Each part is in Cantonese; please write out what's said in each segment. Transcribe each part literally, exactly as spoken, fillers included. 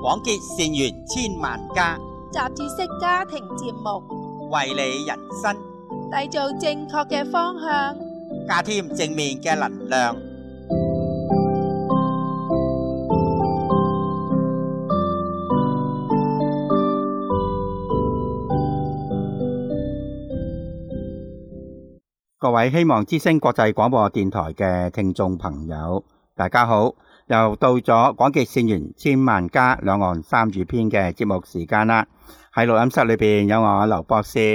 廣結善緣千萬家， 雜誌式家庭節目， 為你人生締造正確嘅方向， 加添正面嘅能量。各位希望之聲國際廣播電台嘅聽眾朋友，大家好，又到咗廣結善緣千萬家兩岸三語篇嘅節目時間啦。喺錄音室裏邊有我劉博士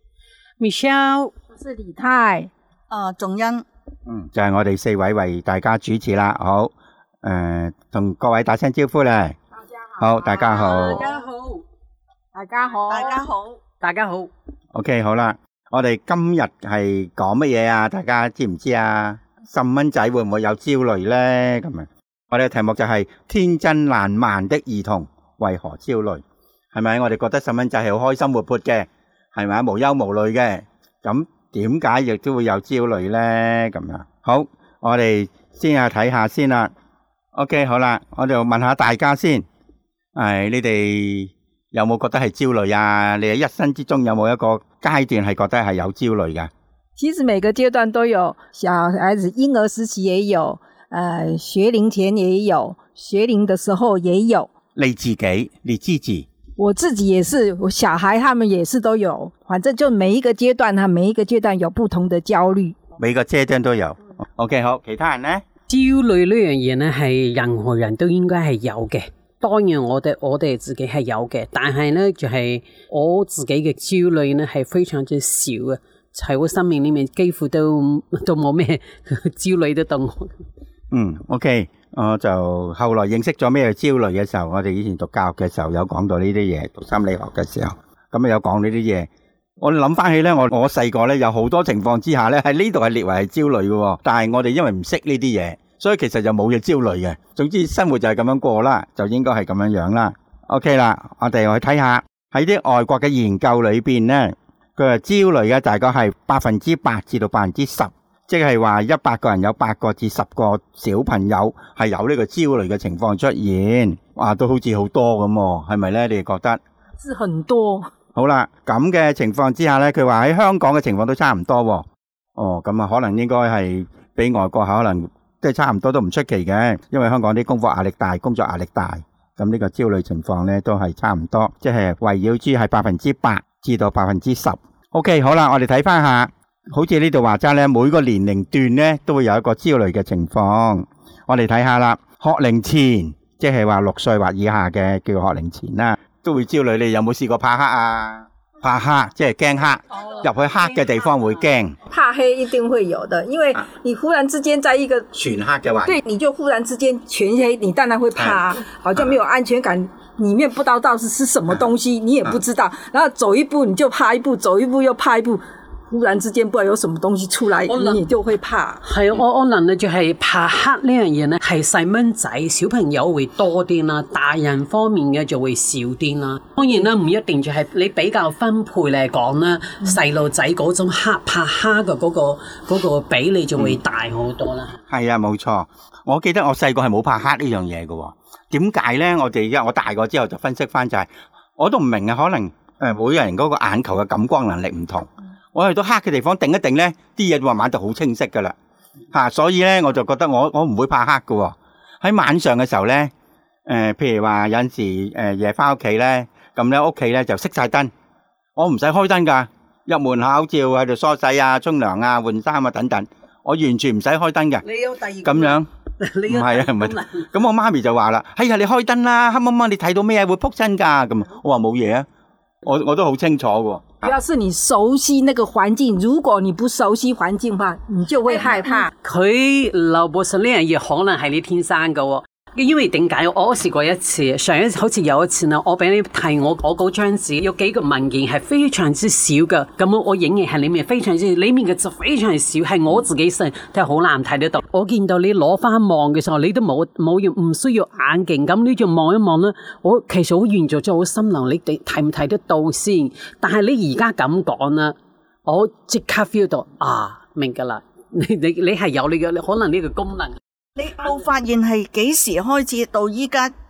Michelle， 我是李太， 啊仲恩， 嗯，就係我哋四位為大家主持啦。好，誒，同各位打聲招呼咧。好，大家好， 大家好， 大家好， 大家好，大家好。 OK， 好啦，我哋今日係講乜嘢啊？大家知唔知啊？細蚊仔會唔會有焦慮咧？咁啊，我哋嘅題目就係天真爛漫的兒童為何焦慮？係咪？我哋覺得細蚊仔係好開心活潑嘅，係咪？無憂無慮嘅，咁點解亦都會有焦慮咧？咁樣，好，我哋先下睇下先啦。OK， 好啦，我哋問下大家先，誒，你哋有冇覺得係焦慮啊？你哋一生之中有冇一個階段係覺得係有焦慮㗎？ 其實每個階段都有，小孩子嬰兒時期也有，呃，學齡前也有，學齡的時候也有。 你自己，你自己， 我自己也是，我小孩他們也是都有，反正就每一個階段，他每一個階段有不同的焦慮。 每個階段都有。OK， 好，其他人呢？ 焦慮呢樣嘢呢，係任何人都應該係有嘅。當然我哋我哋自己係有嘅，但係呢就係、是、我自己嘅焦慮呢係非常之少嘅，喺我生命裏面幾乎都都冇咩焦慮得到我。 嗯 ，OK， 我就後來認識咗咩焦慮嘅時候，我哋以前讀教育嘅時候有講到呢啲嘢，讀心理學嘅時候，咁啊有講呢啲嘢。我諗翻起咧，我我細個咧有好多情況之下咧喺呢度係列為係焦慮嘅，但係我哋因為唔識呢啲嘢，所以其實就冇嘢焦慮嘅。總之生活就係咁樣過啦，就應該係咁樣樣啦。OK 啦，我哋去睇下喺啲外國嘅研究裏邊咧，佢話焦慮嘅大概係百分之八至到百分之十。即係話一百個人有八個至十個小朋友係有呢個焦慮嘅情況出現，哇，都好似好多咁喎，係咪咧？你哋覺得？ 是很多。 好啦，咁嘅情況之下咧，佢話喺香港嘅情況都差唔多喎。哦，咁啊，可能應該係比外國可能即係差唔多都唔出奇嘅，因為香港啲功課壓力大，工作壓力大，咁呢個焦慮情況咧都係差唔多，即係圍繞住係百分之八至到百分之十。OK， 好啦，我哋睇翻下。好似呢度話齋咧，每個年齡段咧都會有一個焦慮嘅情況。我哋睇下啦，學齡前，即係話六歲或以下嘅叫學齡前啦，都會焦慮。你有冇試過怕黑啊？怕黑即係驚黑，入去黑嘅地方會驚。 怕黑一定會有的，因為你忽然之間在一個全黑嘅話， 對，你就忽然之間全黑，你當然會怕，好像沒有安全感，裡面不知道到底是什麼東西，你也不知道，然後走一步你就怕一步，走一步又怕一步。忽然之間不知道有什麼東西出來，你就會怕。 係我我諗咧就係怕黑呢樣嘢咧，係細蚊仔小朋友會多啲啦，大人方面嘅就會少啲啦。當然啦，唔一定就係你比較分配嚟講啦，細路仔嗰種黑怕黑嘅嗰個嗰個比例就會大好多啦。 係、嗯、啊，冇錯。我記得我細個係冇怕黑呢樣嘢嘅。點解咧？我哋而家我大個之後就分析翻就係、是，我都唔明啊。可能誒，每個人嗰個眼球嘅感光能力唔同。我去到黑嘅地方定一定咧，啲嘢慢慢就好清晰噶啦，吓，所以咧我就覺得我我唔會怕黑噶。喺晚上嘅時候咧，誒、呃，譬如話有陣時誒夜翻屋企咧，咁咧屋企咧就熄晒燈，我唔使開燈噶，入門口照喺度梳洗啊、沖涼啊、換衫啊等等，我完全唔使開燈嘅。 你有第二咁樣，唔係啊，唔係。咁我媽咪就話啦：哎呀，你開燈啦，黑掹掹，你睇到咩會撲親噶？咁我話冇嘢啊，我我都好清楚嘅。 主要是你熟悉那個環境，如果你不熟悉環境嘅話，你就會害怕。 佢劉博士呢樣嘢可能係你天生嘅喎。因為點解我試過一次，上一次好似有一次呢，我俾你睇我我嗰張紙有幾個文件係非常之少嘅，咁我影嘅係裏面非常之裏面嘅就非常少，係我自己細睇好難睇得到。我見到你攞翻望嘅時候，你都冇冇要唔需要眼鏡，咁你就望一望啦。我其實好遠咗，就好心諗你哋睇唔睇得到先？但係你而家咁講啦，我即刻 feel 到啊，明噶啦，你你你係有你嘅可能呢個功能。 你冇發現係幾時開始到依家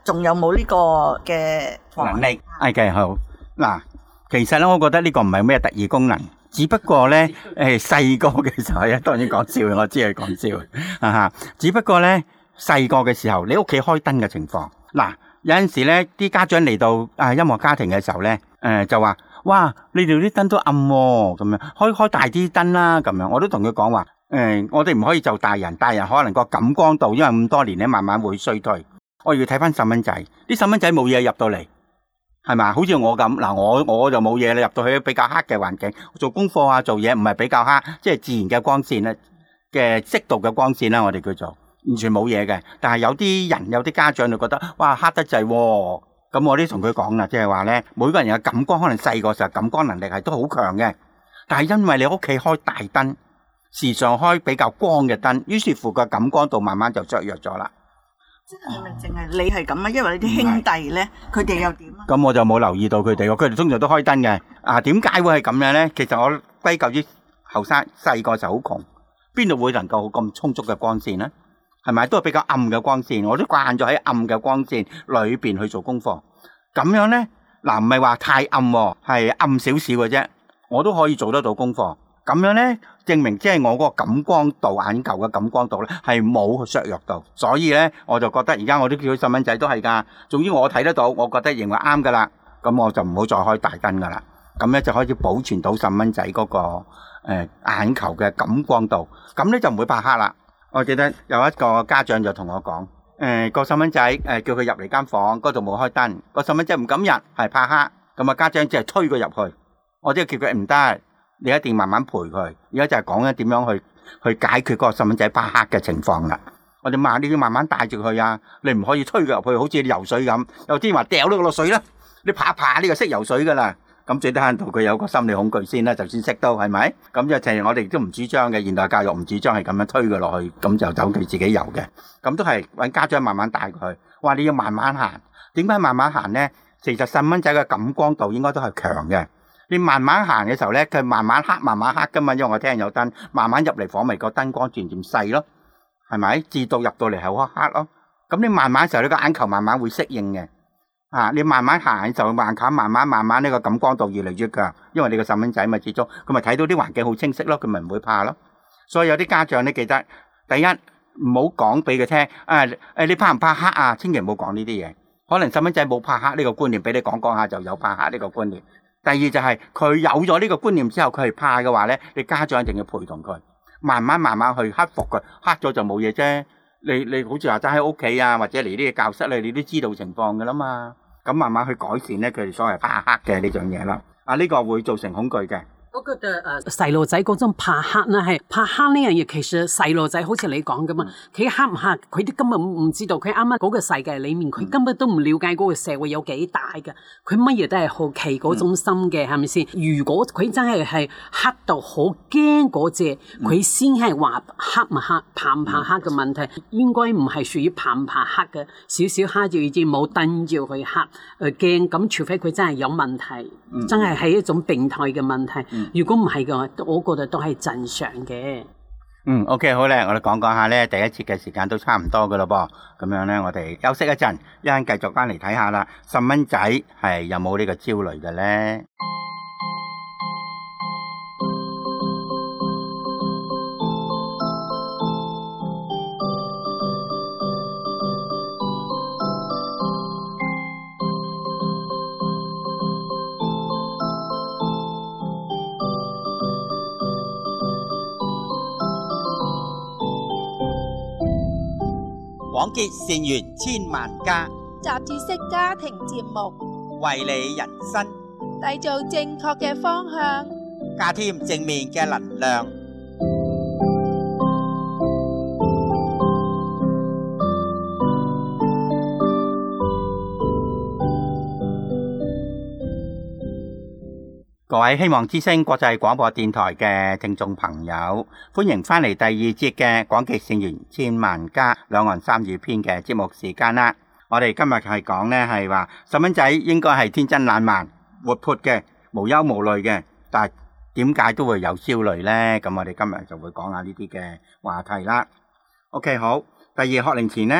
仲有冇呢個嘅能力？OK，好嗱，其實咧，我覺得呢個唔係咩特異功能，只不過咧，誒細個嘅時候咧，當然講笑，我知係講笑啊哈。只不過咧，細個嘅時候，你屋企開燈嘅情況，嗱有陣時咧，啲家長嚟到啊音樂家庭嘅時候咧，誒就話：哇，你哋啲燈都暗喎，咁樣開開大啲燈啦，咁樣我都同佢講話，誒我哋唔可以就大人，大人可能個感光度因為咁多年咧，慢慢會衰退。我要睇翻細蚊仔，啲細蚊仔冇嘢入到嚟，係咪？好似我咁，嗱我我就冇嘢，你入到去比較黑嘅環境，做功課啊，做嘢唔係比較黑，即係自然嘅光線咧嘅適度嘅光線啦，我哋叫做完全冇嘢嘅。但係有啲人有啲家長就覺得，哇黑得滯喎，咁我都同佢講啦，即係話咧，每個人嘅感光可能細個時候感光能力係都好強嘅，但係因為你屋企開大燈，時常開比較光嘅燈，於是乎個感光度慢慢就削弱咗啦。 係咪淨係你係咁啊？因為你啲兄弟咧，佢哋又點啊？ 咁我就冇留意到佢哋喎，佢哋通常都開燈嘅。啊，點解會係咁樣咧？其實我歸咎於後生細個就好窮，邊度會能夠咁充足嘅光線咧？係咪都係比較暗嘅光線？我都慣咗喺暗嘅光線裏邊去做功課。咁樣咧，嗱唔係話太暗喎，係暗少少嘅啫，我都可以做得到功課。咁樣咧，證明即係我嗰個感光度，眼球嘅感光度咧係冇削弱到，所以咧我就覺得而家我啲叫細蚊仔都係㗎。總之我睇得到，我覺得認為啱㗎啦，咁我就唔好再開大燈㗎啦。咁咧就可以保存到細蚊仔嗰個誒眼球嘅感光度，咁咧就唔會怕黑啦。我記得有一個家長就同我講，誒個細蚊仔誒叫佢入嚟間房，嗰度冇開燈，個細蚊仔唔敢入，係怕黑，咁啊家長只係推佢入去，我即係叫佢唔得。你一定慢慢陪佢，而家就係講緊點樣去去解決嗰個細蚊仔怕黑嘅情況啦。我哋話你要慢慢帶住佢啊，你唔可以推佢入去，好似你游水咁。有啲人話掉咗佢落水啦，你怕怕呢個識游水噶啦。咁最低限度佢有個心理恐懼先啦，就算識到係咪？咁就係我哋都唔主張嘅，現代教育唔主張係咁樣推佢落去，咁就等佢自己游嘅。咁都係揾家長慢慢帶佢。話你要慢慢行，點解慢慢行咧？其實細蚊仔嘅感光度應該都係強嘅。你慢慢行嘅時候咧，佢慢慢黑，慢慢黑噶嘛，因為我聽有燈，慢慢入嚟房咪個燈光漸漸細咯，係咪？至到入到嚟係好黑咯。咁你慢慢嘅時候，你個眼球慢慢會適應嘅。啊，你慢慢行嘅時候，眼球慢慢慢慢呢個感光度越嚟越強，因為你個細蚊仔咪始終佢咪睇到啲環境好清晰咯，佢咪唔會怕咯。所以有啲家長咧記得，第一唔好講俾佢聽，誒誒你怕唔怕黑啊？千祈唔好講呢啲嘢。可能細蚊仔冇怕黑呢個觀念，俾你講講下就有怕黑呢個觀念。第二就係佢有咗呢個觀念之後，佢係怕嘅話咧，你家長一定要陪同佢，慢慢慢慢去克服佢。黑咗就冇嘢啫。你你好似話齋喺屋企啊，或者嚟呢個教室咧，你都知道情況噶啦嘛。咁慢慢去改善咧，佢哋所謂怕黑嘅呢樣嘢啦。啊，呢個會造成恐懼嘅。 我覺得誒細路仔嗰種怕黑咧，係怕黑呢樣嘢，其實細路仔好似你講咁啊，佢黑唔黑，佢哋根本唔知道，佢啱啱嗰個世界裡面，佢根本都唔了解嗰個社會有幾大嘅，佢乜嘢都係好奇嗰種心嘅，係咪先？如果佢真係係黑到好驚嗰隻，佢先係話黑唔黑、怕唔怕黑嘅問題，應該唔係屬於怕唔怕黑嘅，少少黑就已經冇燈照佢黑，誒驚咁，除非佢真係有問題，真係係一種病態嘅問題。如果唔係嘅話，我覺得都係正常嘅。 嗯 ，OK， 好咧，我哋講講下咧，第一節嘅時間都差唔多噶咯噃。咁樣咧，我哋休息一陣，一陣繼續翻嚟睇下啦。細蚊仔係有冇呢個焦慮嘅咧？廣結善緣千萬家， 雜誌式家庭節目， 為你人生締造正確嘅方向， 加添正面嘅能量。各位希望之聲國際廣播電台嘅聽眾朋友，歡迎翻嚟第二節嘅廣結善緣千萬家兩岸三語篇嘅節目時間啦。我哋今日係講呢係話細蚊仔應該係天真爛漫、活潑嘅、無憂無慮嘅，但係點解都會有焦慮呢？咁我哋今日就會講下呢啲嘅話題啦。OK， 好。第二學齡前呢，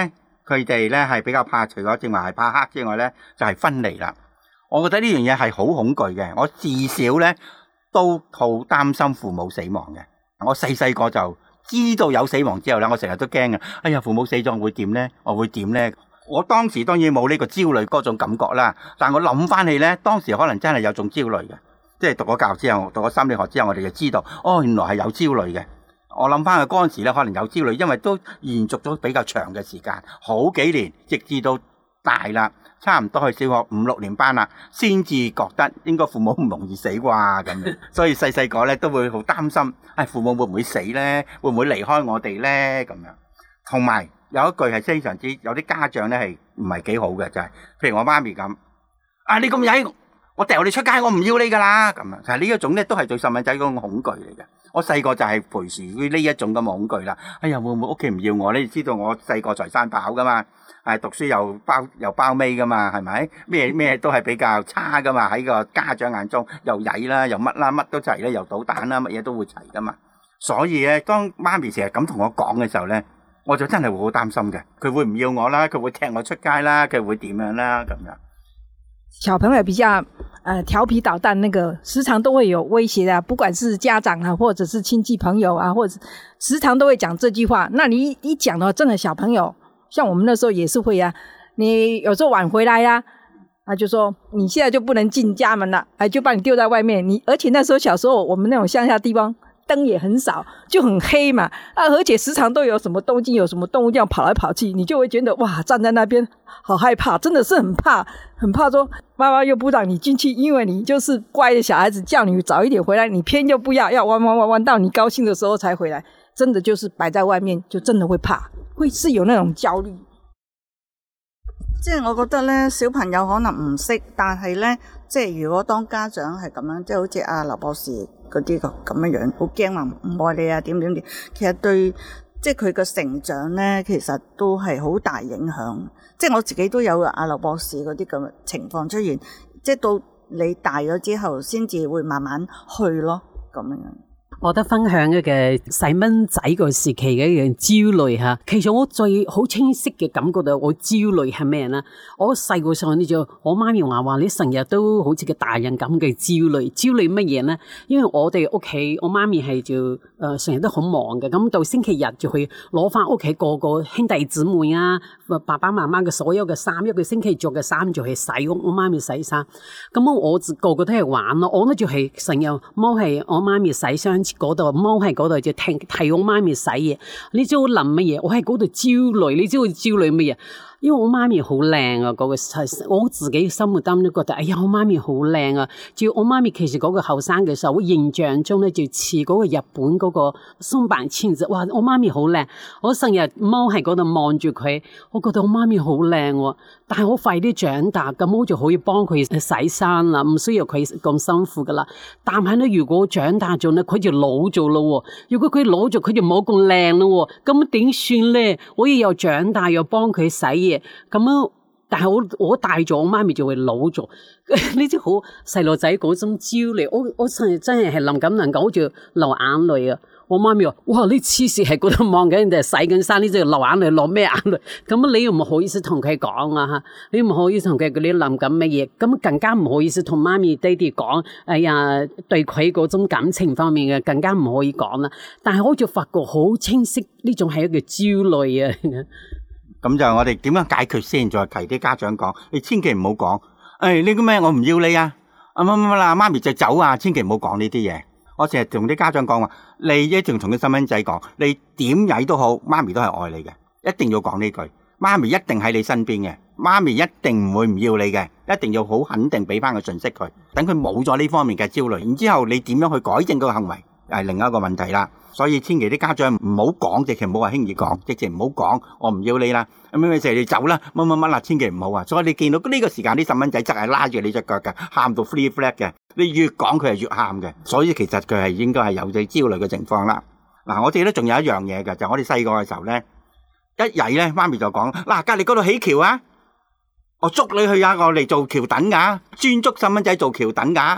佢哋咧係比較怕，除咗正話係怕黑之外咧，就係分離啦。我覺得呢樣嘢係好恐懼嘅，我至少咧都好擔心父母死亡嘅。我細細個就知道有死亡之後咧，我成日都驚嘅。哎呀，父母死咗會點咧？我會點咧？我當時當然冇呢個焦慮嗰種感覺啦，但我諗翻起咧，當時可能真係有種焦慮嘅。即係讀咗教之後，讀咗心理學之後，我哋就知道，哦，原來係有焦慮嘅。我諗翻去嗰陣時咧，可能有焦慮，因為都延續咗比較長嘅時間，好幾年，直至到大啦，差唔多去小學五六年班啦，先至覺得應該父母唔容易死啩咁樣。所以細細個咧都會好擔心，唉，父母會唔會死咧？會唔會離開我哋咧？咁樣。同埋有一句係非常之有啲家長咧係唔係幾好嘅，就係、是、譬如我媽咪咁，啊你咁曳，我掉你出街，我唔要你噶啦咁啊！其實呢一種咧都係對細蚊仔嗰種恐懼嚟嘅。我細個就係陪住呢一種咁嘅恐懼啦。哎呀，會唔會屋企唔要我？你知道我細個財山跑噶嘛，係讀書又包又包尾噶嘛，係咪？咩咩都係比較差噶嘛，喺個家長眼中又曳啦，又乜啦，乜都齊咧，又搗蛋啦，乜嘢都會齊噶嘛。所以咧，當媽咪成日咁同我講嘅時候咧，我就真係會好擔心嘅。佢會唔要我啦，佢會踢我出街啦，佢會點樣啦咁樣。 小朋友比較呃調皮搗蛋，那個時常都會有威脅啊，不管是家長啊，或者是親戚朋友啊，或者時常都會講這句話。那你一講的話，真的小朋友，像我們那時候也是會啊。你有時候晚回來啊，啊就說你現在就不能進家門了，哎就把你丟在外面。你而且那時候小時候我們那種鄉下地方燈也很少，就很黑嘛，啊而且時常都有什麼東西有什麼動物這樣跑來跑去，你就會覺得哇站在那邊好害怕，真的是很怕很怕說媽媽又不讓你進去，因為你就是乖的小孩子，叫你早一點回來，你偏就不要，要玩玩玩玩到你高興的時候才回來，真的就是擺在外面就真的會怕，會是有那種焦慮。 即係我覺得咧，小朋友可能唔識，但係咧，即係如果當家長係咁樣，即係好似阿劉博士嗰啲咁咁樣樣，好驚話唔愛你啊，點點點，其實對即係佢嘅成長咧，其實都係好大影響。即係我自己都有阿劉博士嗰啲咁嘅情況出現，即係到你大咗之後，先至會慢慢去咯，咁樣。 我覺得分享嘅嘅細蚊仔個時期嘅一樣焦慮嚇，其實我最好清晰嘅感覺到我焦慮係咩咧？我細個時候呢就我媽咪話話你成日都好似個大人咁嘅焦慮，焦慮乜嘢咧？因為我哋屋企我媽咪係就誒成日都好忙嘅，咁到星期日就去攞翻屋企個個兄弟姊妹啊、爸爸媽媽嘅所有嘅衫，一個星期着嘅衫就去洗，我我媽咪洗衫，咁我個個都係玩咯，我咧就係成日踎喺我媽咪洗衫嗰度，踎喺嗰度就聽睇我媽咪洗嘢。你知我諗乜嘢？我喺嗰度焦慮，你知我焦慮乜嘢？因為我媽咪好靚啊，嗰、那個我自己心目當中都覺得，哎呀，我媽咪好靚啊！就我媽咪其實嗰個後生嘅時候，我印象中咧就似嗰個日本嗰個松坂千子，哇！我媽咪好靚，我成日踎喺嗰度望住佢，我覺得我媽咪好靚喎。但係我快啲長大，咁我就可以幫佢洗衫啦，唔需要佢咁辛苦噶啦。但係咧，如果長大咗咧，佢就老咗咯。如果佢老咗，佢就冇咁靚咯。咁點算咧？我又長大又幫佢洗嘢，咁樣，但係我我大咗，我媽咪就會老咗。呢啲好細路仔嗰種焦慮，我我真係真係係諗咁諗，好似流眼淚啊！我媽咪話：哇！你黐線喺嗰度望緊人哋洗緊衫，呢隻流眼淚，落咩眼淚？咁你又唔好意思同佢講啊嚇！你唔好意思同佢嗰啲諗緊乜嘢？咁更加唔好意思同媽咪爹哋講。哎呀，對佢嗰種感情方面嘅更加唔可以講啦。但係我就發覺好清晰，呢種係一個焦慮啊！ 咁就我哋點樣解決先？再提啲家長講，你千祈唔好講。誒呢個咩？我唔要你啊！啊乜乜乜啦，媽咪就走啊！千祈唔好講呢啲嘢。我成日同啲家長講話，你一定同啲細蚊仔講，你點曳都好，媽咪都係愛你嘅，一定要講呢句。媽咪一定喺你身邊嘅，媽咪一定唔會唔要你嘅，一定要好肯定俾翻個信息佢，等佢冇咗呢方面嘅焦慮。然之後你點樣去改正個行為，係另一個問題啦。所以千祈啲家長唔好講，直情唔好話輕易講，直情唔好講，我唔要你啦，咁咩事你走啦，乜乜乜啦，千祈唔好啊！所以你見到呢個時間啲細蚊仔真係拉住你隻腳嘅，喊到 free flat 嘅，你越講佢係越喊嘅，所以其實佢係應該係有啲焦慮嘅情況啦。嗱，我哋咧仲有一樣嘢嘅，就係我哋細個嘅時候咧，一曳咧，媽咪就講：嗱，隔離嗰度起橋啊，我捉你去啊，我嚟做橋墩噶，專捉細蚊仔做橋墩噶。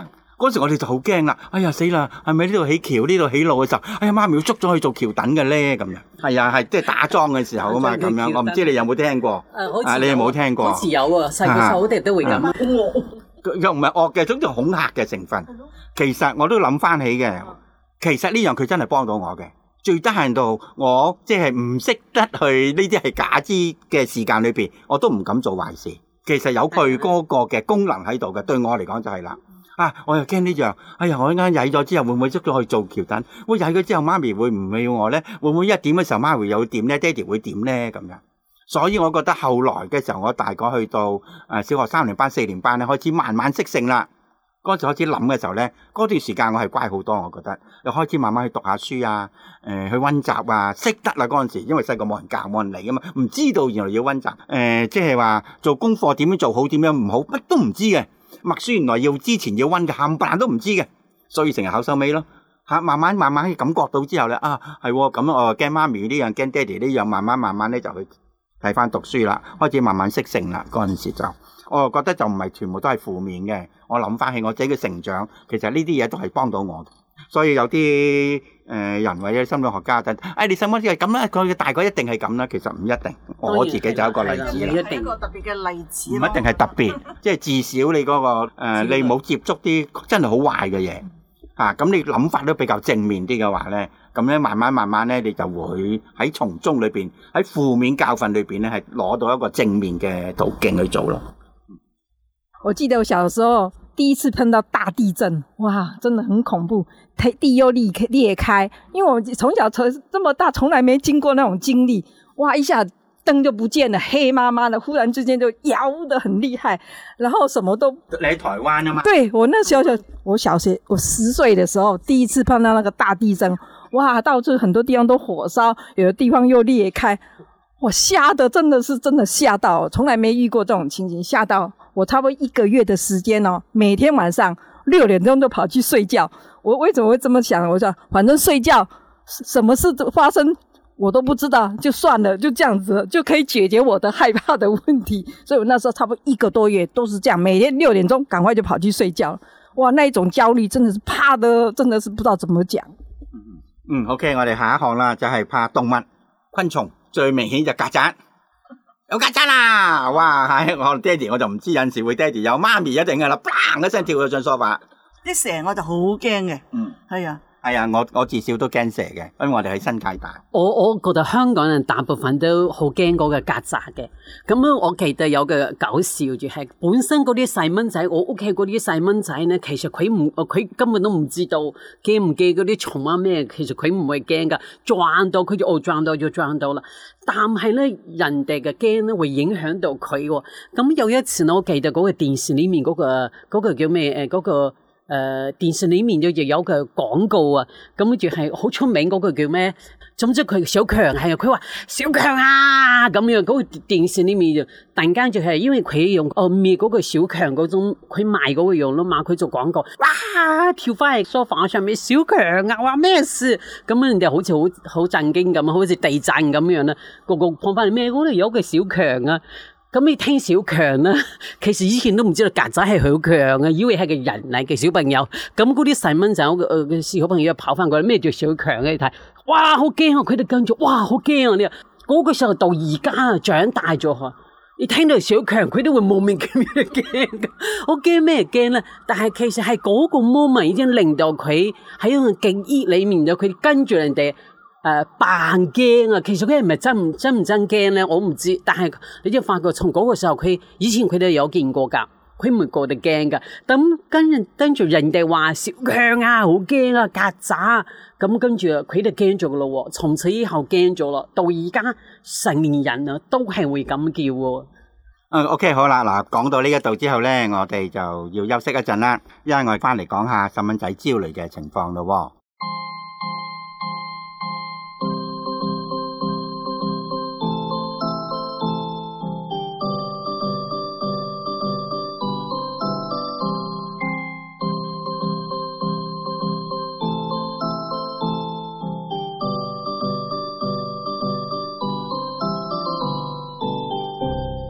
嗰時我哋就好驚啦，哎呀死啦，係咪呢度起橋呢度起路嘅時候，哎呀媽咪要捉咗去做橋墩嘅咧咁樣。係啊，係即係打樁嘅時候啊嘛，咁樣我唔知你有冇聽過？ 誒， 啊，你有冇聽過？ 好似有啊，細個時候我哋都會咁。 又唔係惡嘅，總之恐嚇嘅成分。其實我都諗翻起嘅，其實呢樣佢真係幫到我嘅。最低限度我即係唔識得去呢啲係假知嘅時間裏邊，我都唔敢做壞事。其實有佢嗰個嘅功能喺度嘅，對我嚟講就係啦。啊！我又驚呢樣，哎呀！我一陣間曳咗之後，會唔會捉咗去做橋墩？我曳咗之後，媽咪會唔會要我咧？會唔會一點嘅時候，媽咪又會點咧？爹哋會點咧？咁樣，所以我覺得後來嘅時候，我大概去到誒小學三年班、四年班咧，開始慢慢識性啦。嗰陣時開始諗嘅時候咧，嗰段時間我係乖好多，我覺得又開始慢慢去讀下書啊，誒、呃、去温習啊，識得啦嗰陣時，因為細個冇人教冇人嚟噶嘛，唔知道原來要温習，誒、呃、即係話做功課點樣做好，點樣唔好，乜都唔知嘅。默書原來要之前要温嘅，冚唪唥都唔知嘅，所以成日考收尾咯嚇。慢慢慢慢感覺到之後咧，啊係咁我驚媽咪呢樣，驚爹哋呢樣，慢慢慢慢咧就去睇翻讀書啦，開始慢慢識性啦。嗰陣時就我覺得就唔係全部都係負面嘅。我諗翻起我自己嘅成長，其實呢啲嘢都係幫到我。所以有啲誒、呃、人或者心理學家就誒、哎、你細蚊係咁啦，佢大個一定係咁啦，其實唔一定。我自己就有一個例子啦， 係一個特別嘅例子， 唔一定係特別，即係至少你嗰、那個誒、呃、你冇接觸啲真係好壞嘅嘢嚇，咁、啊、你諗法都比較正面啲嘅話咧，咁咧慢慢慢慢咧，你就會喺從中裏邊喺負面教訓裏邊咧，係攞到一個正面嘅途徑去做咯。 我記得我小時候第一次碰到大地震，哇，真的很恐怖，地又裂裂開，因為我從小從這麼大從來沒經過那種經歷，哇，一下燈就不見了，黑麻麻的，忽然之間就搖得很厲害，然後什麼都。 你喺台灣啊嘛？ 對，我那時候就我小學我十歲的時候第一次碰到那個大地震，哇，到處很多地方都火燒，有的地方又裂開，我嚇得真的是真的嚇到，從來沒遇過這種情形，嚇到我差不多一個月的時間哦，每天晚上六點鐘都跑去睡覺。我為什麼會這麼想？我說反正睡覺什麼事都發生我都不知道，就算了，就這樣子就可以解決我的害怕的問題。所以我那時候差不多一個多月都是這樣，每天六點鐘趕快就跑去睡覺。哇，那一種焦慮真的是怕的，真的是不知道怎麼講。 嗯 OK 我哋下一項啦，就係怕動物昆蟲，最明顯就曱甴。有曱甴啦！哇，係我爹哋我就唔知，有陣時會爹哋有，媽咪一定噶啦，砰一聲跳咗上梳化。 啲蛇我就好驚嘅， 嗯， 係啊。 係啊，我我至少都驚蛇嘅，因為我哋喺新界大。 我我覺得香港人大部分都好驚嗰個曱甴嘅。咁樣我記得有個搞笑就係本身嗰啲細蚊仔，我屋企嗰啲細蚊仔咧，其實佢唔佢根本都唔知道驚唔驚嗰啲蟲啊咩，其實佢唔會驚噶，撞到佢就哦撞到就撞到啦。但係咧人哋嘅驚咧會影響到佢喎。咁有一次我記得嗰個電視裏面嗰、嗰個嗰、嗰個叫咩誒嗰個。誒、呃，電視裏面就有個廣告啊，咁就係好出名嗰個叫咩？總之佢小強係啊，佢話小強啊咁樣，嗰、嗰個電視裏面就突然間就係因為佢用哦滅嗰個小強嗰種，佢賣嗰個用咯嘛，佢做廣告，哇跳翻嚟梳化上面，小強啊，話咩事？咁人哋好似好好震驚咁，好似地震咁樣啦，個個放翻嚟咩？嗰度有個小強啊！咁你聽小強啦，其實以前都唔知道曱甴係好強啊，以為係個人嚟嘅小朋友。咁嗰啲細蚊仔嘅小朋友跑翻過嚟，咩叫小強咧？你睇，哇，好驚啊！佢哋跟住，哇，好驚啊！你話嗰個時候到而家啊，長大咗，你聽到小強，佢都會莫名其妙驚噶。我驚咩驚咧？但係其實係嗰個 moment 已經令到佢喺一個記憶裏面咗，佢跟住人哋。誒扮驚啊！其實佢係咪真唔真唔真驚咧？我唔知。但係你就發覺從嗰個時候，佢以前佢哋有見過㗎，佢唔覺得驚㗎。咁跟跟住人哋話小強啊，好驚啊，曱甴。咁跟住佢哋驚咗咯喎，從此以後驚咗咯。到而家成年人啊，都係會咁叫喎。 嗯 OK 好啦，嗱講到呢一度之後咧，我哋就要休息一陣啦，因為我哋翻嚟講下細蚊仔焦慮嘅情況咯喎。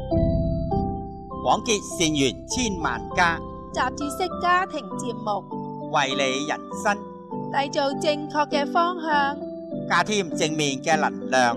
廣結善緣千萬家， 雜誌式家庭節目。 為你人生締造正確嘅方向， 加添正面嘅能量。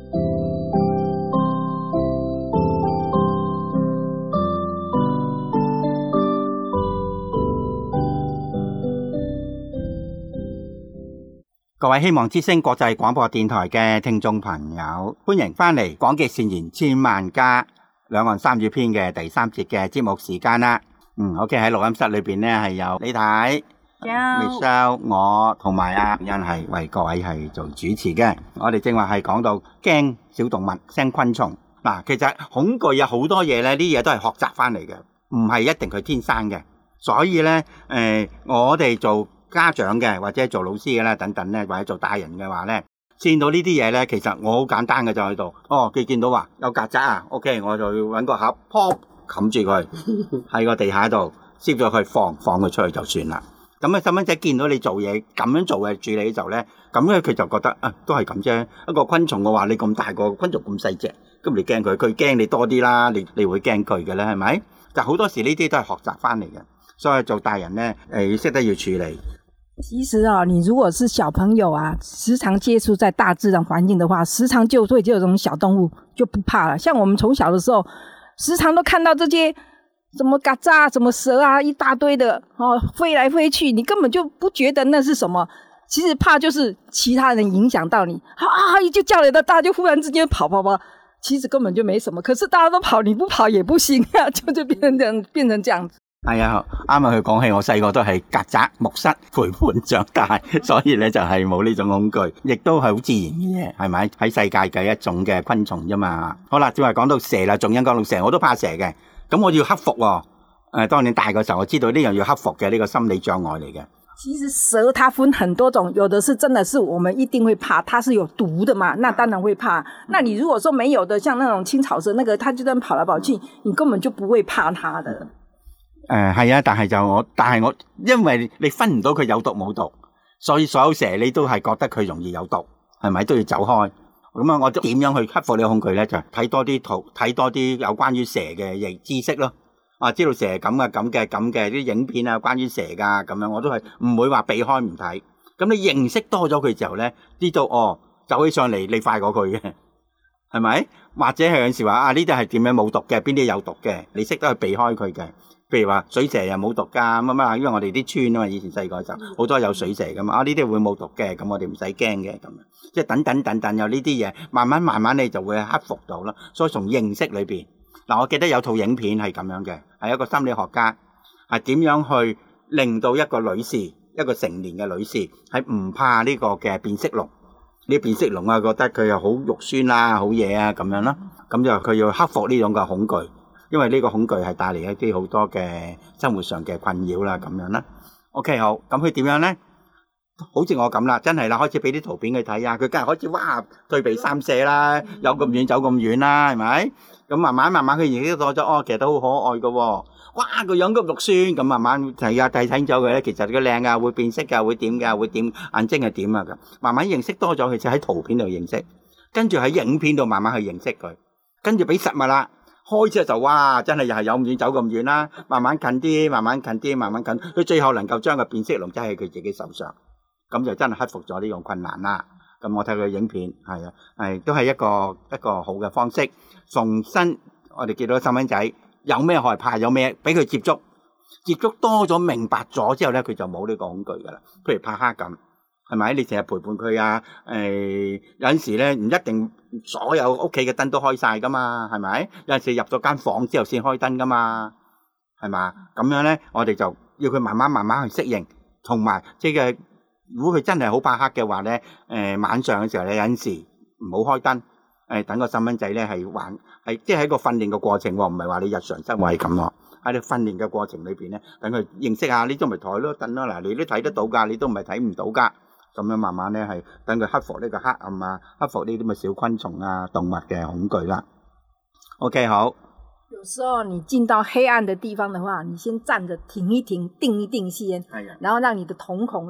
各位希望之聲國際廣播電台嘅聽眾朋友，歡迎翻嚟廣結善言千萬家兩岸三語篇嘅第三節嘅節目時間啦。嗯 ，OK 喺錄音室裏邊呢係有李太、Michelle、我同埋阿欣係為各位係做主持嘅。我哋正話係講到驚小動物、驚昆蟲。嗱，其實恐懼有好多嘢咧，啲嘢都係學習翻嚟嘅，唔係一定佢天生嘅。所以咧，誒、呃，我哋做家長嘅或者做老師嘅啦，等等咧，或者做大人嘅話咧，見到呢啲嘢咧，其實我好簡單嘅就喺度。哦，佢見到話有曱甴啊 ，OK， 我就要揾個盒 pop 冚住佢，喺個地下度攝咗佢放放佢出去就算啦。咁啊，細蚊仔見到你做嘢咁樣做嘅處理就咧，咁咧佢就覺得啊，都係咁啫。一個昆蟲嘅話，你咁大個昆蟲咁細隻，咁你驚佢，佢驚你多啲啦，你你會驚佢嘅咧，係咪？就好多時呢啲都係學習翻嚟嘅，所以做大人咧，誒要識得要處理。 其實啊，你如果是小朋友啊，時常接觸在大自然環境的話，時常就會就有這種小動物就不怕了。像我們從小的時候，時常都看到這些什麼曱甴、什麼蛇啊，一大堆的哦，飛來飛去，你根本就不覺得那是什麼。其實怕就是其他人影響到你，啊，就叫你的，大家就忽然之間跑跑跑，其實根本就沒什麼。可是大家都跑，你不跑也不行啊，就就變成這樣，變成這樣子。 係啊，啱啊！佢講起我細個都係曱甴、木虱陪伴長大，所以咧就係冇呢種恐懼，亦都係好自然嘅嘢，係咪？喺世界嘅一種嘅昆蟲啫嘛。好啦，正話講到蛇啦，仲有講到蛇，我都怕蛇嘅，咁我要克服喎、哦。誒，當年大個時候，我知道呢樣要克服嘅呢、這個心理障礙嚟嘅。 其實蛇它分很多種，有的是真的是我們一定會怕，它是有毒的嘛，那當然會怕。那你如果說沒有的，像那種青草蛇，那個它就這樣跑來跑去，你根本就不會怕它的。 誒係啊，但係就我，但係我，因為你分唔到佢有毒冇毒，所以所有蛇你都係覺得佢容易有毒，係咪都要走開？咁啊，我點樣去克服呢個恐懼咧？就睇多啲圖，睇多啲有關於蛇嘅知識咯。啊，知道蛇咁嘅咁嘅咁嘅啲影片啊，關於蛇噶咁樣，我都係唔會話避開唔睇。咁你認識多咗佢之後咧，知道哦，走起上嚟你快過佢嘅，係咪？或者係有陣時話啊，呢啲係點樣冇毒嘅，邊啲有毒嘅，你識得去避開佢嘅。譬如話水蛇又冇毒噶，乜乜，因為我哋啲村啊嘛，以前細個就好多有水蛇噶嘛，啊呢啲會冇毒嘅，咁我哋唔使驚嘅咁樣，即係等等等等有呢啲嘢，慢慢慢慢你就會克服到啦。所以從認識裏邊，嗱我記得有套影片係咁樣嘅，係一個心理學家係點樣去令到一個女士，一個成年嘅女士係唔怕呢個嘅變色龍，呢變色龍啊覺得佢又好肉酸啦，好嘢啊咁樣啦，咁就佢要克服呢種嘅恐懼。因為呢個恐懼係帶嚟一啲好多嘅生活上嘅困擾啦，咁樣啦。OK， 好，咁佢點樣咧？好似我咁啦，真係啦，開始俾啲圖片佢睇啊，佢梗係開始哇退避三舍啦，有咁遠走咁遠啦，係咪？咁慢慢慢慢佢認識多咗，哦，其實都好可愛噶，哇個樣咁肉酸，咁慢慢睇下睇清楚佢咧，其實佢靚噶，會變色噶，會點噶，會點眼睛係點啊咁，慢慢認識多咗，佢就喺圖片度認識，跟住喺影片度慢慢去認識佢，跟住俾實物啦。開始就哇，真係又係有咁遠走咁遠啦，慢慢近啲，慢慢近啲，慢慢近，佢最後能夠將個變色龍擠喺佢自己手上，咁就真係克服咗呢種困難啦。咁我睇佢影片，係啊，係都係一個一個好嘅方式。重新我哋見到細蚊仔有咩害怕，有咩俾佢接觸，接觸多咗明白咗之後咧，佢就冇呢個恐懼噶啦。譬如怕黑咁。係咪？你成日陪伴佢啊？誒、呃，有陣時咧唔一定所有屋企嘅燈都開晒噶嘛，係咪？有陣時入咗間房之後先開燈噶嘛，係嘛？咁樣咧，我哋就要佢慢慢慢慢去適應，同埋即係如果佢真係好怕黑嘅話咧，誒、呃、晚上嘅時候咧有陣時唔好開燈，誒、呃、等個細蚊仔咧係玩，係即係一個訓練嘅過程喎，唔係話你日常生活係咁咯。喺你訓練嘅過程裏邊咧，等佢認識下呢張咪台咯，燈咯，嗱你都睇得到㗎，你都唔係睇唔到㗎。咁樣慢慢咧係等佢克服呢個黑暗啊，克服呢啲咁嘅小昆蟲啊、動物嘅恐懼啦。OK， 好。 有時候你進到黑暗的地方的話，你先站着停一停，定一定先，然後讓你的瞳孔啊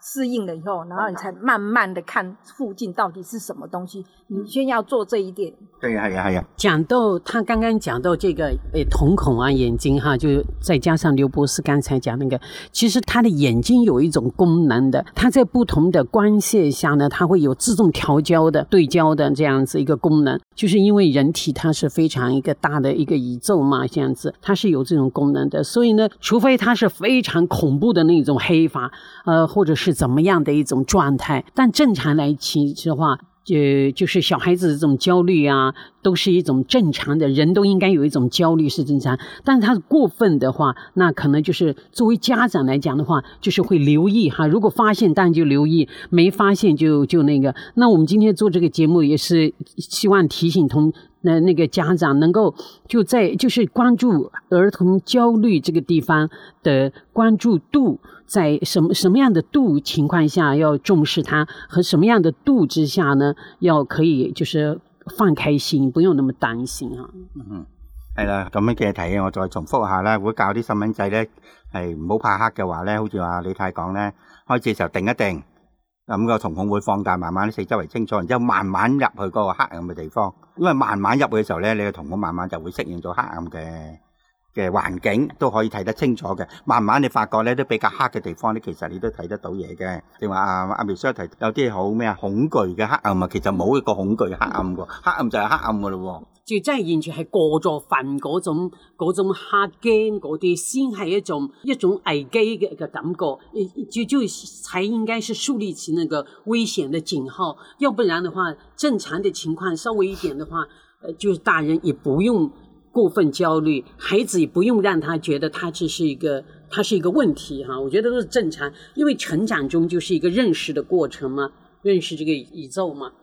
适应了以后，然后你才慢慢的看附近到底是什么东西，你先要做这一点。 对啊，係啊，係啊。 讲到他刚刚讲到这个诶瞳孔啊眼睛哈，就再加上刘博士刚才讲那个，其实他的眼睛有一种功能的，它在不同的光线下呢，它会有自动调焦的对焦的这样子一个功能，就是因为人体它是非常一个大的一个宇宙嘛，这样子它是有这种功能的，所以呢，除非它是非常恐怖的那种黑发，呃，或者是怎么样的一种状态，但正常来其实的话。呃，就是小孩子的这种焦虑啊，都是一种正常的，人都应该有一种焦虑是正常。但是他过分的话，那可能就是作为家长来讲的话，就是会留意哈。如果发现，当然就留意；没发现就就那个。那我们今天做这个节目，也是希望提醒同那那个家长能够就在就是关注儿童焦虑这个地方的关注度。在什么什么样的度情况下要重视它，和什么样的度之下呢，要可以就是放開心，不用那麼擔心啊。 嗯，係啦，咁樣嘅題我再重複下啦。如果教啲細蚊仔咧係唔好怕黑嘅話咧，好似話李太講咧，開始嘅時候定一定，咁個瞳孔會放大，慢慢四周圍清楚，然之後慢慢入去嗰個黑暗嘅地方。因為慢慢入去嘅時候咧，你嘅瞳孔慢慢就會適應咗黑暗嘅。嘅環境都可以睇得清楚嘅，慢慢你發覺咧都比較黑嘅地方咧，其實你都睇得到嘢嘅。正話阿阿苗叔提有啲好咩啊，恐懼嘅黑暗啊，其實冇一個恐懼嘅黑暗喎，黑暗就係黑暗㗎咯喎。 就真係完全係過咗份嗰種嗰種黑驚嗰啲，先係一種一種危機嘅嘅感覺，就就才應該是樹立起那個危險的警號，要不然的話，正常的情況稍微一點的話，呃，就是大人也不用。過分焦慮，孩子也不用讓他覺得他只是一個，他是一個問題哈。我覺得都是正常，因為成長中就是一個認識的過程嘛，認識這個宇宙嘛。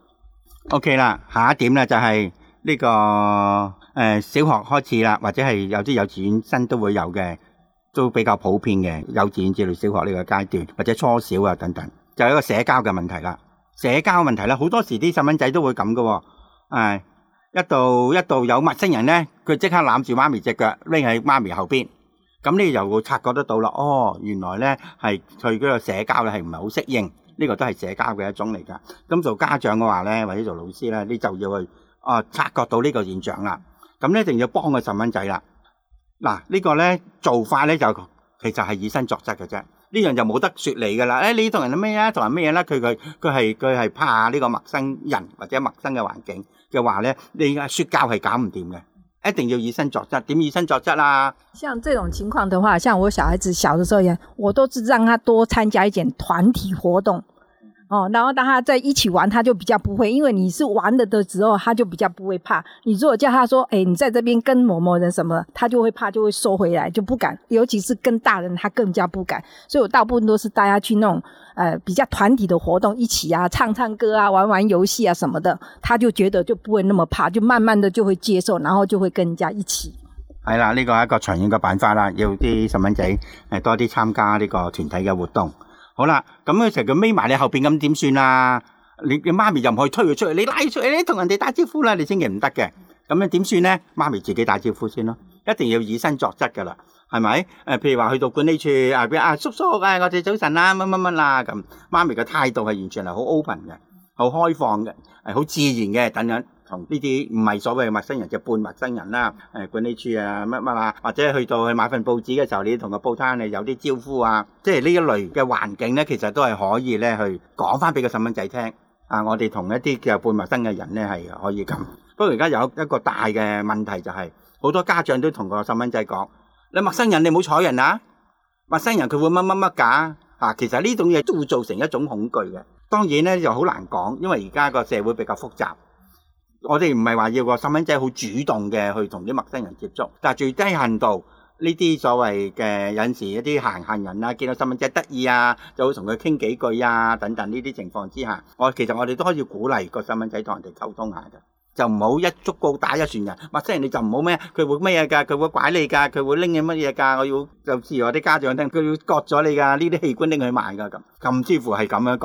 OK 啦，下一點咧就係呢個誒小學開始啦，或者係有啲幼稚園生都會有嘅，都比較普遍嘅幼稚園至到小學呢個階段，或者初小啊等等，就係一個社交嘅問題啦。社交問題啦，好多時啲細蚊仔都會咁嘅喎，誒。一度一度有陌生人咧，佢即刻攬住媽咪隻腳拎喺媽咪後邊，咁你就會察覺得到啦。哦，原來咧係佢嗰個社交咧係唔係好適應，呢個都係社交嘅一種嚟㗎。咁做家長嘅話咧，或者做老師咧，你就要去啊察覺到呢個現象啦。咁咧一定要幫個細蚊仔啦。嗱，呢個咧做法咧就其實係以身作則嘅啫。呢樣就冇得説理㗎啦。誒，你同人咩啊？同人咩嘢啦？佢佢佢係佢係怕呢個陌生人或者陌生嘅環境。嘅話咧，你說教係搞唔掂嘅，一定要以身作則。點以身作則啊？ 像這種情況的話，像我小孩子小的時候一樣，我都是讓他多參加一點團體活動。哦，然後當他在一起玩，他就比較不會，因為你是玩的的時候，他就比較不會怕。你如果叫他說，誒，你在這邊跟某某人什麼，他就會怕，就會收回來，就不敢。尤其是跟大人，他更加不敢。所以我大部分都是帶他去那種，呃，比較團體的活動，一起啊，唱唱歌啊，玩玩遊戲啊什麼的，他就覺得就不會那麼怕，就慢慢的就會接受，然後就會跟人家一起。 係啦，呢個係一個長遠嘅辦法啦，要啲細蚊仔誒多啲參加呢個團體嘅活動。好啦，咁佢成日佢孭埋你後邊咁點算啊？你你媽咪又唔可以推佢出去，你拉佢出去，你同人哋打招呼啦，你千祈唔得嘅。咁樣點算咧？媽咪自己打招呼先咯，一定要以身作則噶啦，係咪？誒，譬如話去到管理處啊，啊叔叔啊，我哋早晨啦，乜乜乜啦咁，媽咪嘅態度係完全係好 open 嘅，好開放嘅，係好自然嘅，等樣。同呢啲唔係所謂陌生人嘅半陌生人啦，誒管理處啊乜乜啊，或者去到去買份報紙嘅時候，你同個報攤你有啲招呼啊，即係呢一類嘅環境咧，其實都係可以咧去講翻俾個細蚊仔聽。啊，我哋同一啲嘅半陌生嘅人咧係可以咁。不過而家有一個大嘅問題就係、是，好多家長都同個細蚊仔講：你陌生人你冇睬人啊！陌生人佢會乜乜乜㗎？啊，其實呢種嘢都會造成一種恐懼嘅。當然咧就好難講，因為而家個社會比較複雜。我哋唔係話要個細蚊仔好主動嘅去同啲陌生人接觸，但係最低限度呢啲所謂嘅有陣時一啲行行人啊，見到細蚊仔得意啊，就會同佢傾幾句啊，等等呢啲情況之下，我其實我哋都可以鼓勵個細蚊仔同人哋溝通下嘅，就唔好一竹篙打一船人。陌生人你就唔好咩，佢會咩嘢㗎？佢會拐你㗎？佢會拎你乜嘢㗎？我要就似我啲家長聽，佢要割咗你㗎，呢啲器官拎去賣㗎咁，甚至乎係咁樣講。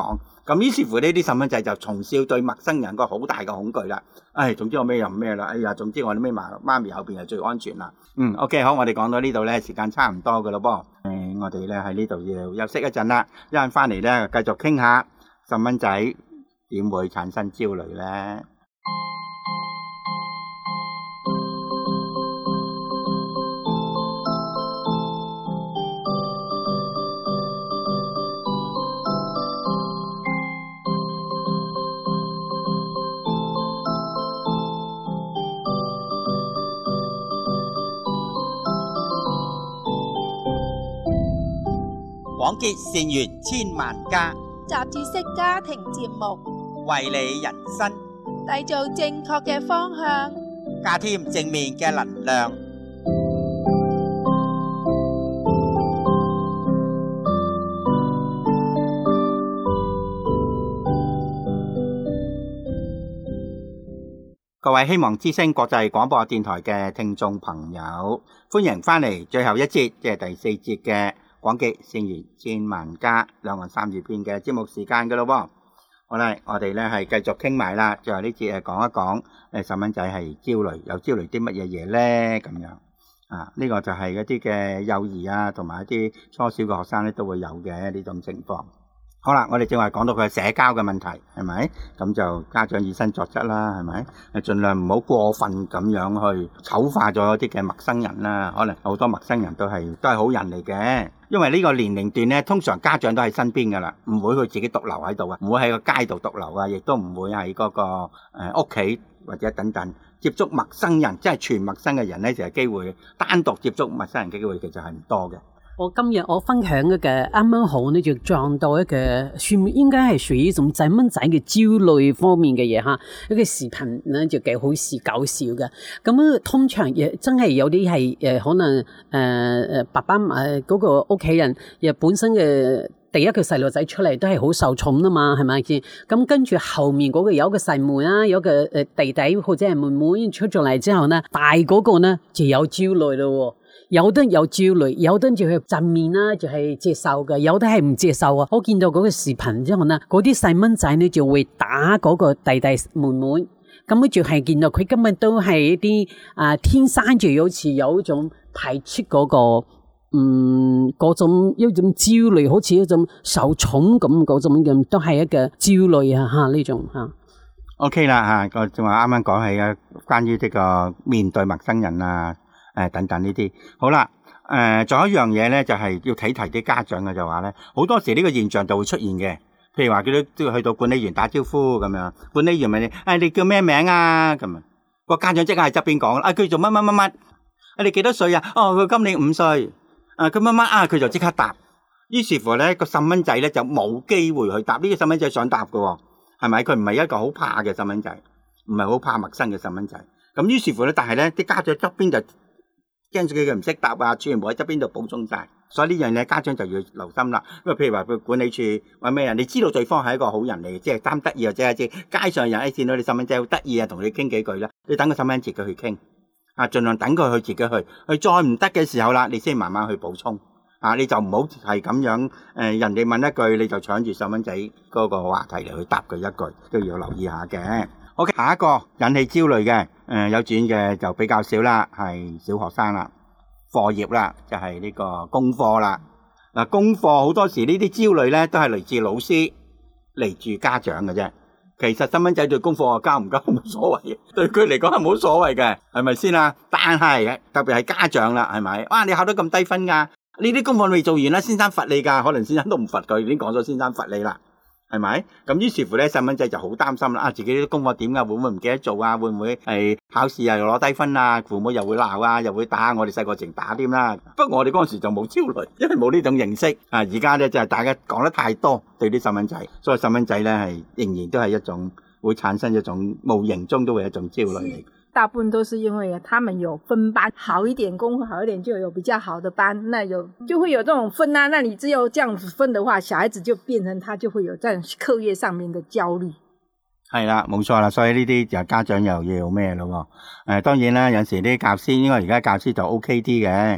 咁於是乎呢啲細蚊仔就從小對陌生人個好大嘅恐懼啦。唉，總之我咩又唔咩啦。哎呀，總之我孭埋媽咪後邊係最安全啦。嗯 ，OK， 好，我哋講到呢度咧，時間差唔多噶咯噃。誒，我哋咧喺呢度要休息一陣啦，一陣翻嚟咧繼續傾下細蚊仔點會產生焦慮咧。 廣結善緣千萬家， 雜誌式家庭節目， 為你人生締造正確嘅方向， 加添正面嘅能量。 各位希望之聲國際廣播電台嘅聽眾朋友，歡迎翻嚟最後一節，即係第四節嘅廣結善緣千萬家兩岸三語篇嘅節目時間噶咯喎。好啦，我哋咧係繼續傾埋啦，最後呢節係講一講誒細蚊仔係焦慮，有焦慮啲乜嘢嘢咧咁樣啊？呢個就係一啲嘅幼兒啊，同埋一啲初小嘅學生咧都會有嘅呢種情況。好啦，我哋正話講到佢社交嘅問題，係咪？咁就家長以身作則啦，係咪？誒，盡量唔好過分咁樣去醜化咗一啲嘅陌生人啦。可能好多陌生人都係都係好人嚟嘅，因為呢個年齡段咧，通常家長都喺身邊噶啦，唔會佢自己獨留喺度啊，唔會喺個街度獨留啊，亦都唔會喺嗰個誒屋企或者等等接觸陌生人，即係全陌生嘅人咧，就係機會單獨接觸陌生人嘅機會其實係唔多嘅。 我今日我分享嘅啱啱好呢，就撞到一個算應該係屬於一種細蚊仔嘅焦慮方面嘅嘢嚇，一個視頻咧就幾好笑搞笑嘅。咁通常亦真係有啲係誒可能誒誒、呃、爸爸誒嗰個屋企人亦本身嘅第一個細路仔出嚟都係好受寵啊嘛，係咪先？咁跟住後面嗰個有個細妹啦，有個誒弟弟或者係妹妹出咗嚟之後咧，大嗰個咧就有焦慮咯。有啲有焦慮，有啲就係正面啦，就係接受嘅；有啲係唔接受啊。我見到嗰個視頻之後呢，嗰啲細蚊仔呢就會打嗰個弟弟妹妹，咁咧就係見到佢根本都係一啲啊天生就好似有一種排斥嗰個嗯嗰種一種焦慮，好似一種受寵咁嗰種嘅，都係一個焦慮啊嚇呢種嚇。 OK 啦嚇，我仲話啱啱講起嘅關於呢個面對陌生人啊。誒等等呢啲，好啦，誒、呃、仲有一樣嘢咧，就係、是、要提提啲家長嘅就話咧，好多時呢個現象就會出現嘅，譬如話佢都都要去到管理員打招呼咁樣，管理員問你，誒、哎、你叫咩名啊？咁啊，個家長即刻喺側邊講，啊佢做乜乜乜乜，啊你幾多歲啊？哦佢今年五歲，啊佢乜乜啊佢就即刻答，於是乎咧個細蚊仔咧就冇機會去答，呢、這個細蚊仔想答嘅喎，係咪？佢唔係一個好怕嘅細蚊仔，唔係好怕陌生嘅細蚊仔，咁於是乎咧，但係咧啲家長側邊就驚住佢唔識答啊，全部喺側邊度補充晒，所以呢樣嘢家長就要留心啦。因為譬如話佢管理處話咩啊，你知道對方係一個好人嚟，即係貪得意或者係街上人一見到你細蚊仔好得意啊，同你傾幾句啦，你等個細蚊仔自己去傾啊，盡量等佢去自己去，佢再唔得嘅時候啦，你先慢慢去補充啊，你就唔好係咁樣誒，人哋問一句你就搶住細蚊仔嗰個話題嚟去答佢一句，都要留意下嘅。OK， 下一個引起焦慮嘅，誒、呃、幼稚園嘅就比較少啦，係小學生啦，課業啦，就係、是、呢個功課啦。嗱，功課好多時呢啲焦慮咧，都係嚟自老師，嚟自家長嘅啫。其實細蚊仔對功課交唔交冇所謂嘅，對佢嚟講係冇所謂嘅，係咪先啊？但係特別係家長啦，係咪？哇！你考得咁低分㗎，呢啲功課未做完啦，先生罰你㗎，可能先生都唔罰佢，已經講咗先生罰你啦。係咪？咁於是乎咧，細蚊仔就好擔心啦。啊，自己啲功課點啊？會唔會唔記得做啊？會唔會係考試又攞低分啊？父母又會鬧啊，又會打。我哋細個淨打添啦。不過我哋嗰陣時就冇焦慮，因為冇呢種認識。啊，而家咧就係大家講得太多，對啲細蚊仔，所以細蚊仔咧係仍然都係一種會產生一種無形中都會有一種焦慮嚟。 大部分都是因為他們有分班，好一點功課好一點就有比較好的班，那有就會有這種分啊，那你只有這樣子分的話，小孩子就變成他就會有在課業上面的焦慮。 係啦，冇錯啦，所以呢啲就家長又要咩咯喎？誒、呃，當然啦，有時啲教師，應該而家教師就 O K 啲嘅，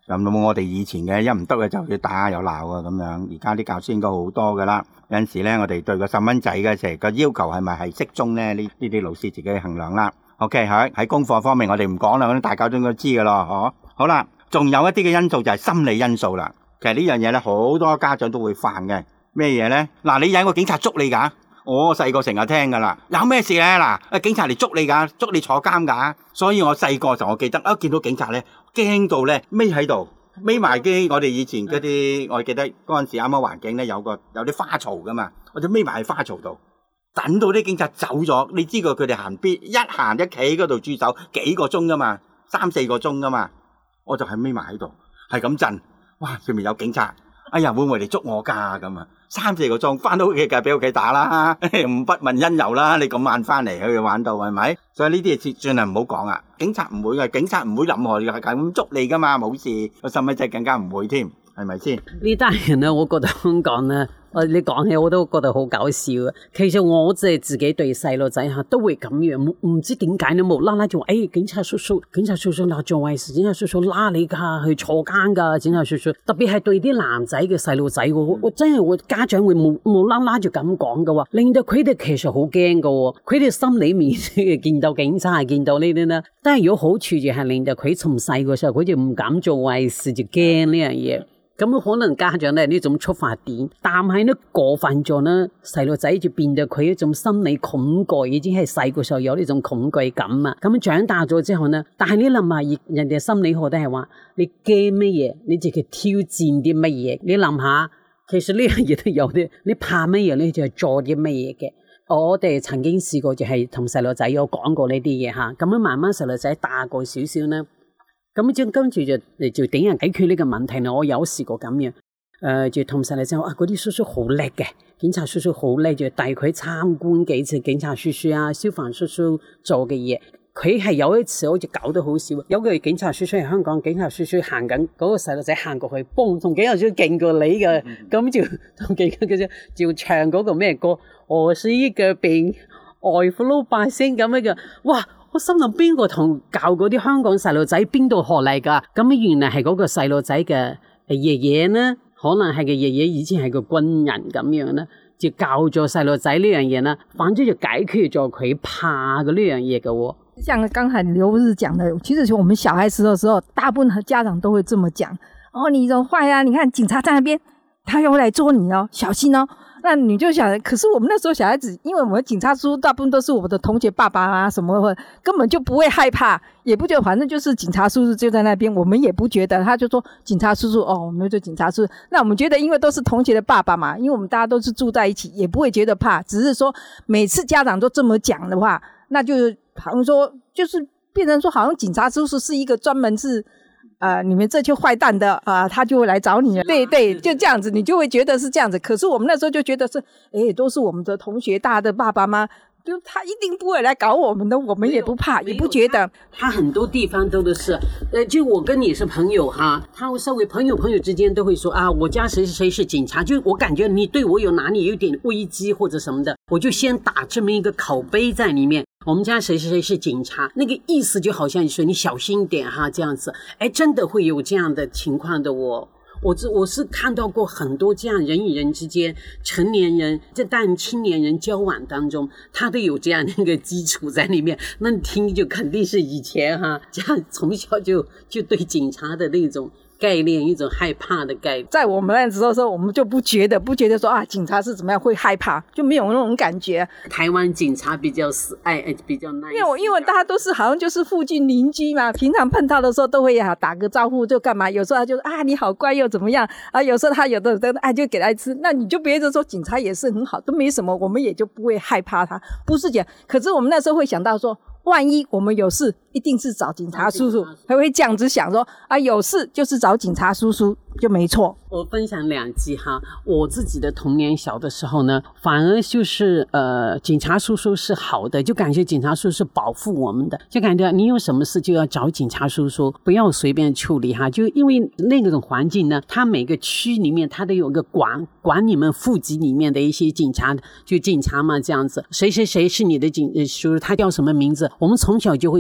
咁我哋以前嘅一唔得嘅就要打有鬧啊咁樣，而家啲教師應該好多噶啦。有陣時咧，我哋對個細蚊仔嘅成個要求係咪係適中咧？呢呢啲老師自己衡量啦。OK， 喺喺功課方面我哋唔講啦，咁大家都應該知噶咯，嗬。好啦，仲有一啲嘅因素就係心理因素啦。其實呢樣嘢咧，好多家長都會犯嘅。咩嘢咧？嗱，你引個警察捉你㗎？我細個成日聽㗎啦。有咩事咧？嗱，警察嚟捉你㗎，捉你坐監㗎。所以我細個時候我記得，一見到警察咧，驚到咧匿喺度，匿埋啲我哋以前嗰啲，我記得嗰陣時啱啱環境咧有個有啲花槽㗎嘛，我就匿埋喺花槽度，等到啲警察走咗。你知道佢哋行邊一行一企嗰度駐守幾個鐘㗎嘛，三四個鐘㗎嘛，我就係匿埋喺度，係咁震。哇！上面有警察。哎呀，會唔會嚟捉我㗎咁啊？三四個鐘翻到屋企梗係俾屋企打啦，唔不問因由啦。你咁晚翻嚟去玩到係咪？所以呢啲嘢算係唔好講啊！警察唔會嘅，警察唔會任何嘅係咁捉你㗎嘛，冇事。個細蚊仔更加唔會添，係咪先？ 呢單嘢咧，我覺得香港咧，誒你講起我都覺得好搞笑啊！其實我即係自己對細路仔嚇都會咁樣，唔知點解咧無啦啦就話誒、哎、警察叔叔，警察叔叔嗱做壞事，警察叔叔拉你㗎，去坐監㗎，警察叔叔。特別係對啲男仔嘅細路仔喎，我真係會家長會無無啦啦就咁講嘅喎，令到佢哋其實好驚嘅喎，佢哋心裡面見到警察見到呢啲咧，但係有好處就係令到佢從細個時候佢就唔敢做壞事，就驚呢樣嘢。咁可能家長咧呢種出發點，但係呢過分咗呢，細路仔就變到佢一種心理恐懼，已經係細個時候有呢種恐懼感啊。咁長大咗之後呢，但係你諗下，人哋心理學都係話，你驚乜嘢，你自己挑戰啲乜嘢。你諗下，其實呢樣嘢都有啲，你怕乜嘢咧，就係做啲乜嘢嘅。我哋曾經試過就係同細路仔有講過呢啲嘢吓，咁樣慢慢細路仔大個少少呢。咁就跟住就就點樣解決呢個問題呢？我有試過咁樣，誒、呃、就同細路仔話啊，嗰啲叔叔好叻嘅，警察叔叔好叻，就帶佢參觀幾次警察叔叔啊、消防叔叔做嘅嘢。佢係有一次好似搞得好笑，有個警察叔叔喺香港，警察叔叔行緊，嗰、那個細路仔行過去，嘣，同警察叔叔勁過你嘅，咁、嗯、就同警察叔叔就唱嗰個咩歌？我是一個病外父老百姓咁樣嘅，哇！我心諗邊個同教嗰啲香港細路仔邊度學嚟㗎？咁原來係嗰個細路仔嘅爺爺呢，可能係個爺爺以前係個軍人咁樣呢，就教咗細路仔呢樣嘢呢，反正就解決咗佢怕嘅呢樣嘢嘅喎。 像剛才劉日講的，其實我們小孩子的時候，大部分家長都會這麼講。哦，你怎麼壞啊？你看警察在那邊，他又會來捉你哦，小心哦。那你就想，可是我們那時候小孩子，因為我們警察叔叔大部分都是我們的同學爸爸啊什麼的，根本就不會害怕，也不覺得，反正就是警察叔叔就在那邊，我們也不覺得。他就說警察叔叔，哦，我們就警察叔叔。那我們覺得，因為都是同學的爸爸嘛，因為我們大家都是住在一起，也不會覺得怕。只是說每次家長都這麼講的話，那就好像說，就是變成說，好像警察叔叔是一個專門是。呃，你們這群壞蛋的啊、呃，他就會來找你了。對對，就這樣子，你就會覺得是這樣子。可是我們那時候就覺得是，誒，都是我們的同學，大的爸爸媽，就他一定不會來搞我們的，我們也不怕，也不覺得。 他很多地方都都是，呃，就我跟你是朋友哈，他稍微朋友朋友之間都會說啊，我家誰誰誰是警察，就我感覺你對我有哪裡有點危機或者什麼的，我就先打這麼一個口碑在裡面。我們家誰誰誰是警察，那個意思就好像你說你小心一點哈，這樣子，哎，真的會有這樣的情況的我。我我是看到過很多這樣人與人之間，成年人這但青年人交往當中，他都有這樣的一個基礎在裡面。那你聽就肯定是以前哈，這樣從小就就對警察的那種概念，一種害怕的概念。 在我們那時候時候，我們就不覺得，不覺得說啊，警察是怎麼樣會害怕，就沒有那種感覺。 台灣警察比較死愛，比較 nice。因為我因為大家都是好像就是附近鄰居嘛，平常碰到的時候都會啊打個招呼就幹嘛。有時候他就啊你好乖又怎麼樣啊，有時候他有的人啊就給他吃，那你就別人說警察也是很好，都沒什麼，我們也就不會害怕他。不是講，可是我們那時候會想到說，萬一我們有事，一定是找警察叔叔，還會這樣子想說啊，有事就是找警察叔叔就沒錯。 我分享兩句哈，我自己的童年小的時候呢，反而就是呃，警察叔叔是好的，就感覺警察叔叔是保護我們的，就感覺你有什麼事就要找警察叔叔，不要隨便處理哈。就因為那種環境呢，它每個區裡面它都有個管管你們戶籍裡面的一些警察，就警察嘛這樣子，誰誰誰是你的警叔叔，他叫什麼名字，我們從小就會有這個印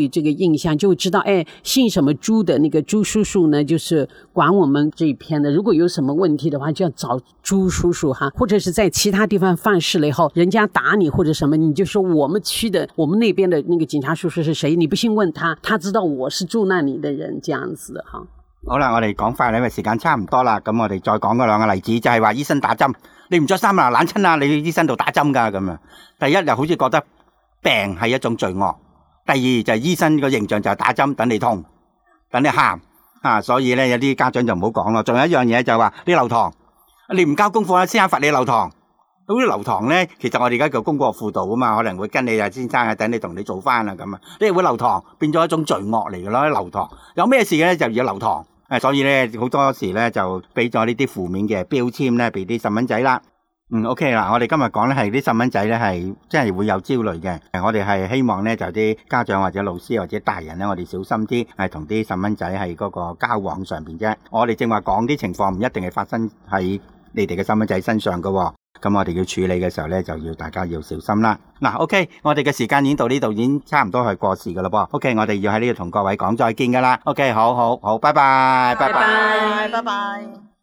印象，就会知道，哎，姓什么朱的那个朱叔叔呢，就是管我们这一片的。如果有什么问题的话，就要找朱叔叔哈，或者是在其他地方犯事了以后，人家打你或者什么，你就说我们区的，我们那边的那个警察叔叔是谁？你不信问他，他知道我是住那里的人，这樣子哈。 好啦，我哋講快啦，因為時間差唔多啦，咁我哋再講嗰兩個例子，就係話醫生打針，你唔着衫啊，冷親啊，你去醫生度打針㗎咁啊。第一又好似覺得病係一種罪惡，第二就係醫生個形象就係打針等你痛，等你喊啊，所以咧有啲家長就唔好講咯。仲有一樣嘢就係話你留堂，你唔交功課啦，先生罰你留堂。咁啲留堂咧，其實我哋而家叫功課輔導啊嘛，可能會跟你啊先生啊，等你同你做翻啊咁啊，你會留堂變咗一種罪惡嚟嘅咯，留堂有咩事嘅咧就要留堂。誒，所以咧好多時咧就俾咗呢啲負面嘅標籤咧，俾啲細蚊仔啦。嗯 ，OK 啦，我哋今日講咧係啲細蚊仔咧係真係會有焦慮嘅。我哋係希望咧就啲家長或者老師或者大人咧，我哋小心啲，係同啲細蚊仔係嗰個交往上邊啫。我哋正話講啲情況唔一定係發生喺你哋嘅細蚊仔身上㗎喎。咁我哋要處理嘅時候咧，就要大家要小心啦。嗱 ，OK， 我哋嘅時間已經到呢度，已經差唔多係過時噶啦噃。OK， 我哋要喺呢度同各位講再見噶啦。OK， 好好好，拜拜，拜拜， 拜拜。